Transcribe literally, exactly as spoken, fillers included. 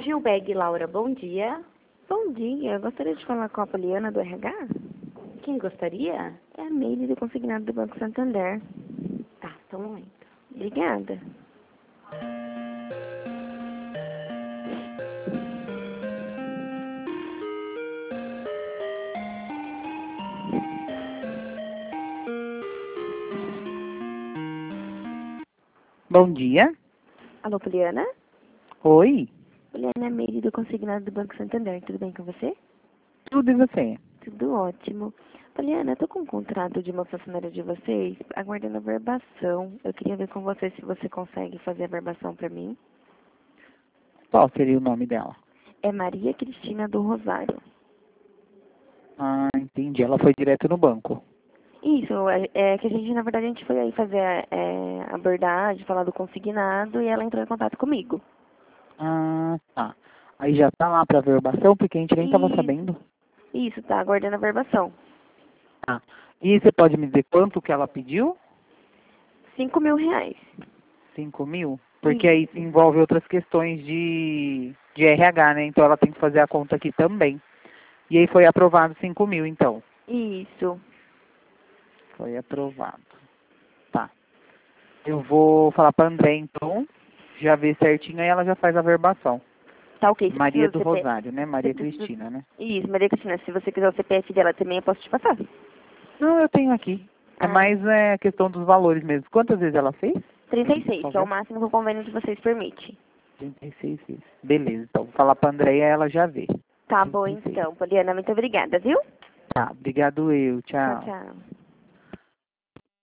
Gilbeg Laura, bom dia. Bom dia, eu gostaria de falar com a Poliana do R H. Quem gostaria? É a Meire do Consignado do Banco Santander. Tá, só um momento. Obrigada. Bom dia. Alô, Poliana? Oi. Poliana é a Meire do Consignado do Banco Santander. Tudo bem com você? Tudo e você? Tudo ótimo. Poliana, eu tô com um contrato de uma funcionária de vocês, aguardando a verbação. Eu queria ver com você se você consegue fazer a verbação para mim. Qual seria o nome dela? É Maria Cristina do Rosário. Ah, entendi. Ela foi direto no banco. Isso, é, é que a gente, na verdade, a gente foi aí fazer é, a abordagem, falar do consignado e ela entrou em contato comigo. Ah, tá. Aí já tá lá pra verbação, porque a gente nem tava Isso. sabendo. Isso, tá aguardando a verbação. Tá. E você pode me dizer quanto que ela pediu? Cinco mil reais. Cinco mil? Porque aí envolve outras questões de, de R H, né? Então ela tem que fazer a conta aqui também. E aí foi aprovado cinco mil, então. Isso. Foi aprovado. Tá. Eu vou falar pra André, então, já ver certinho, aí ela já faz a verbação. Tá ok. Se Maria precisa do do C P F. Rosário, né? Maria Você precisa- Cristina, né? Isso, Maria Cristina, se você quiser o C P F dela também, eu posso te passar. Não, eu tenho aqui. É Ah. mais é, a questão dos valores mesmo. Quantas vezes ela fez? trinta e seis, Por que é o favor. máximo que o convênio de vocês permite. trinta e seis vezes. Beleza, então vou falar pra Andréia e ela já vê. Tá trinta bom e seis. então, Poliana, muito obrigada, viu? Tá, obrigado eu. Tchau, Tchau. tchau.